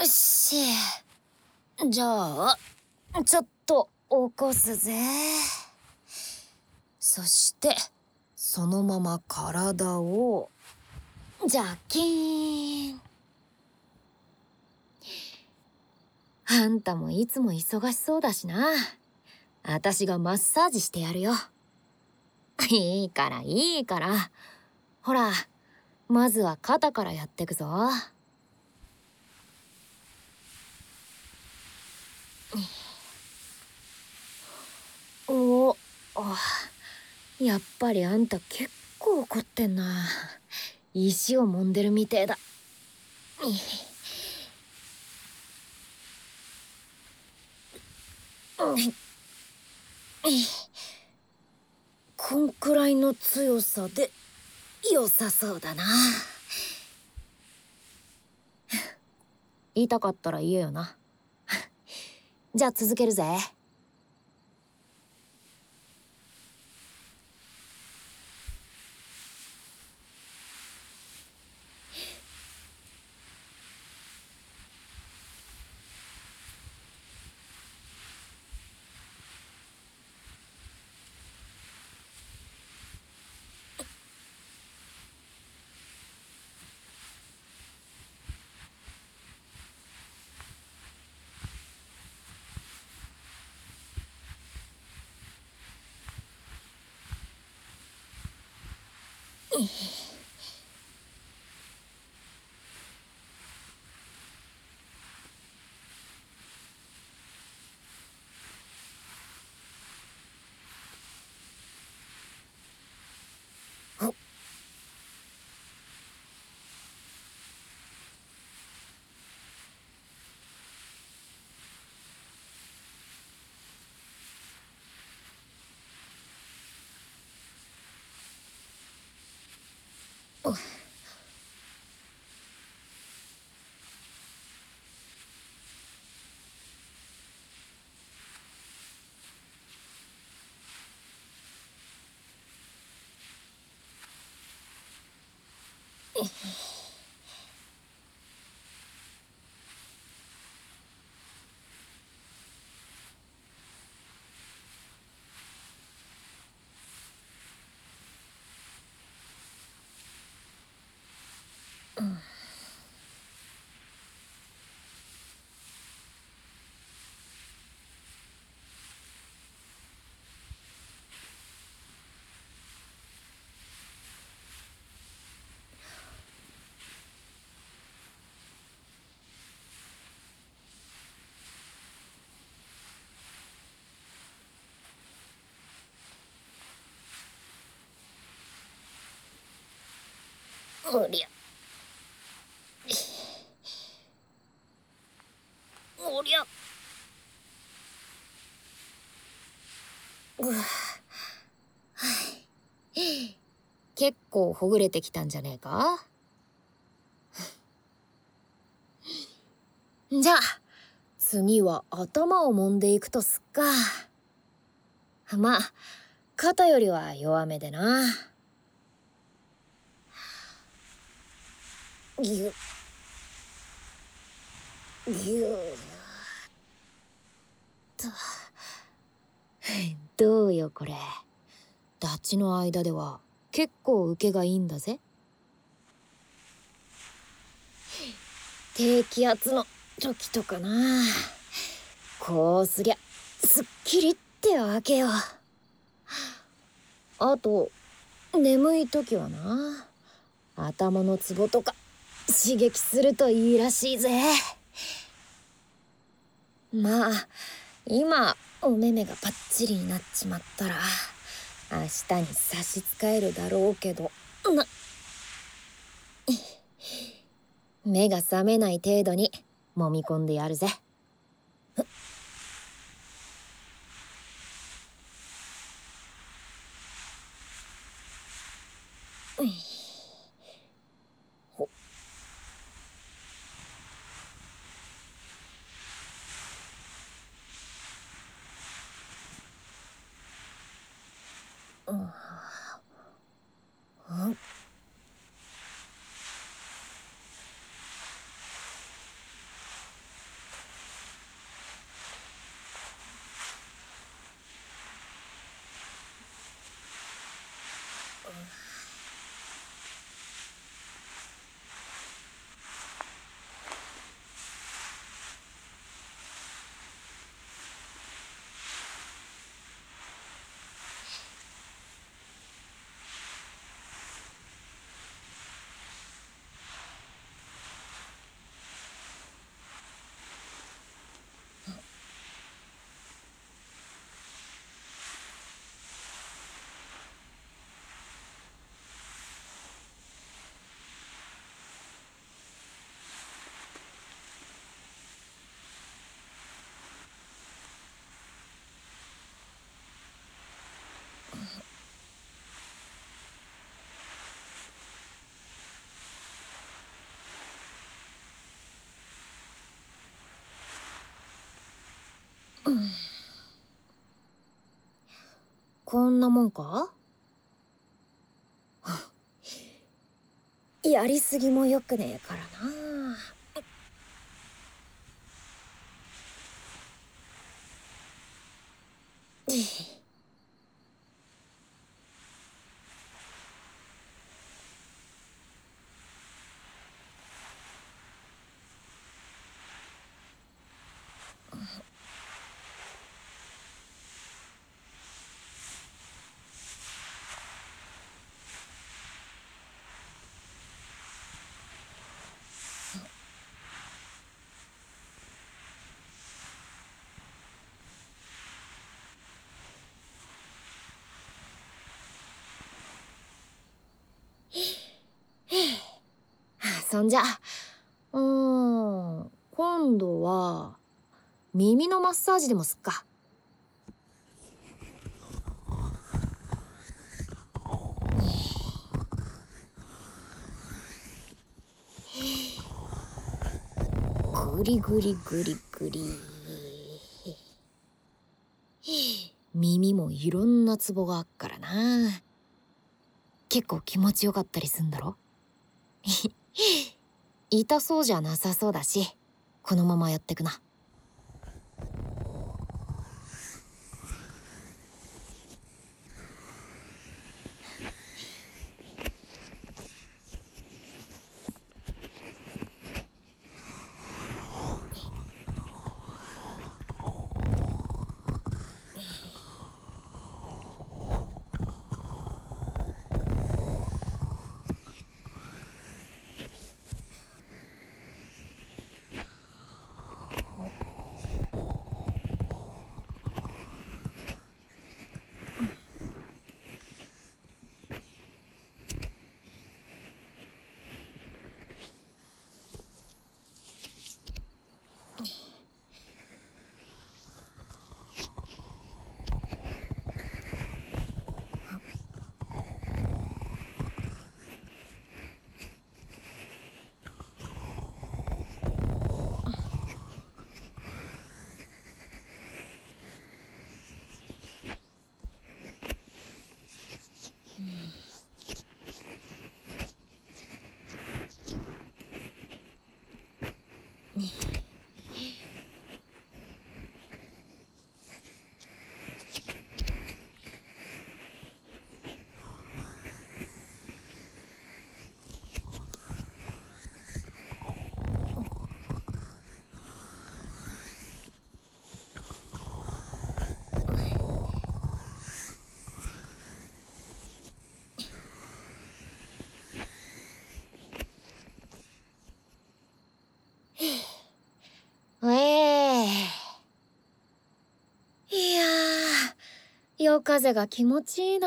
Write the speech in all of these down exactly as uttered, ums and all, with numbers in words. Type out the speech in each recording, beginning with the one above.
し。じゃあちょっと起こすぜ。そしてそのまま体をジャキーン。あんたもいつも忙しそうだしな。あたしがマッサージしてやるよ。いいからいいから。ほら、まずは肩からやってくぞ。お、やっぱりあんた結構怒ってんな。石を揉んでるみてえだ。こんくらいの強さで良さそうだな。痛かったら言えよな。じゃあ続けるぜ。おりゃおりゃ。うわ、結構ほぐれてきたんじゃねえか。じゃあ次は頭を揉んでいくとすっか。まあ肩よりは弱めでな。ぎゅぎゅっと。どうよこれ。ダチの間では結構受けがいいんだぜ。低気圧の時とかな。こうすりゃすっきりってわけよ。あと眠い時はな、頭のツボとか刺激するといいらしいぜ。まあ今お目目がパッチリになっちまったら明日に差し支えるだろうけどな。目が覚めない程度に揉み込んでやるぜ。ほうん。 こんなもんか？やりすぎもよくねえからな。そんじゃ、うーん、今度は耳のマッサージでもすっか。ぐりぐりぐりぐり。耳もいろんなツボがあっからな。結構気持ちよかったりすんだろ？痛そうじゃなさそうだし、このままやってくな。ええ。いやー、夜風が気持ちいいな。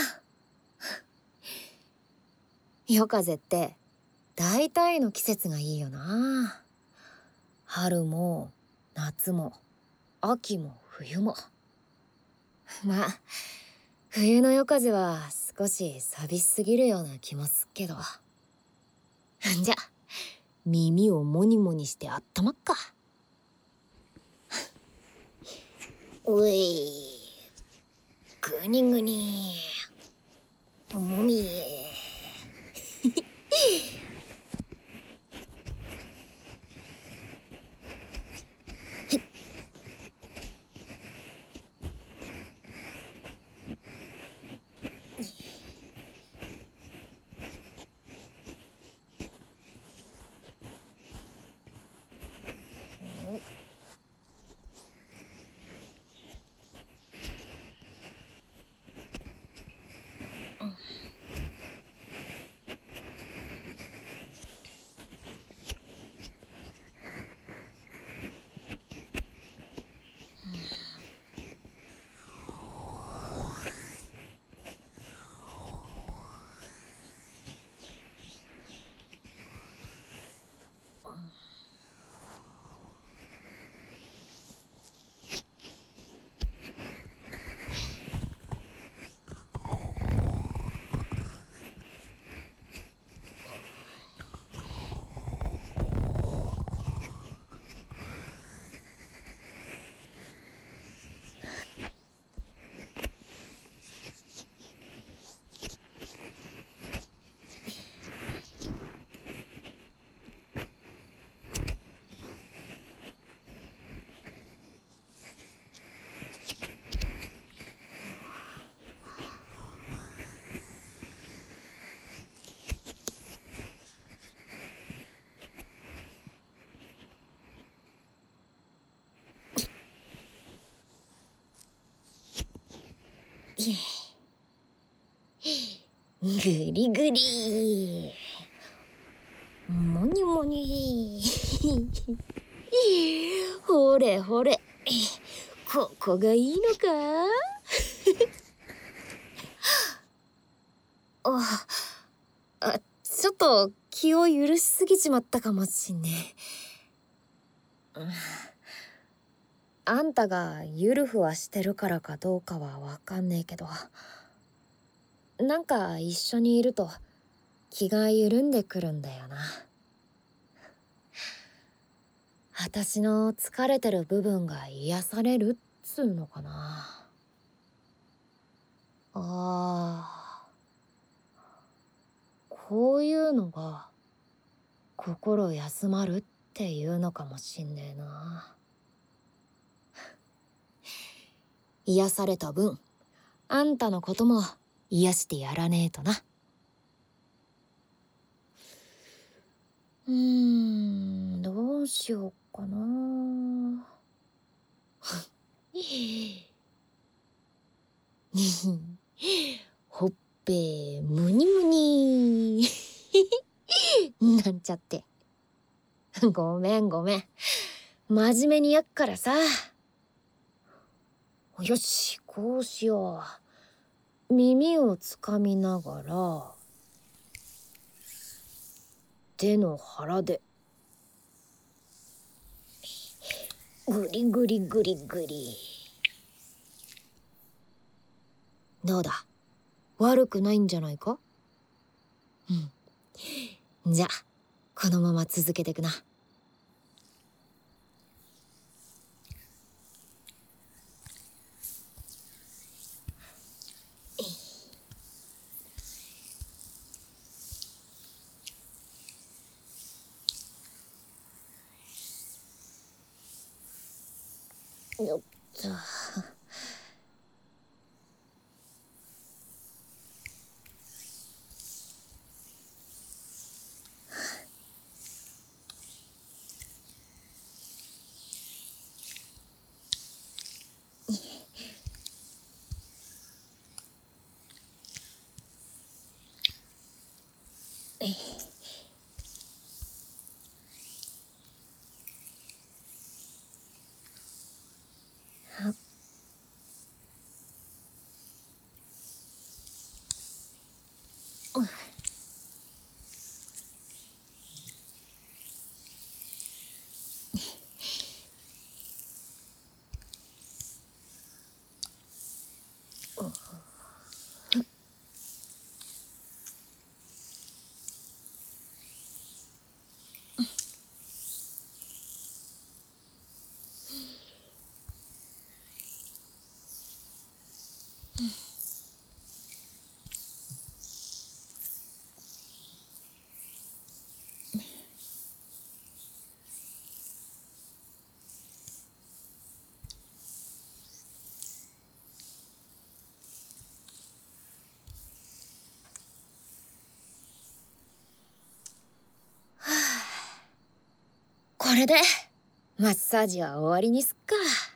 夜風って大体の季節がいいよな。春も夏も秋も冬も。まあ冬の夜風は少し寂しすぎるような気もすっけど。じゃ耳をモニモニしてあったまっか。うい、ぐにぐに、もみ。 ぐりぐり。もにもに。ほれほれ。ここがいいのか？あ、あ、ちょっと気を許しすぎちまったかもしんねえ。うん、あんたがゆるふわしてるからかどうかはわかんねえけど、なんか一緒にいると気が緩んでくるんだよな。私の疲れてる部分が癒されるっつうのかな。あー、こういうのが心休まるっていうのかもしんねえな。癒された分、あんたのことも癒してやらねえとな。うーん、どうしようかな。ほっぺむにむになんちゃって。ごめんごめん。真面目にやっからさ。よし、こうしよう。耳をつかみながら手の腹でグリグリグリグリ。どうだ、悪くないんじゃないか？うん。じゃあこのまま続けてくな。よっと。これでマッサージは終わりにすっか。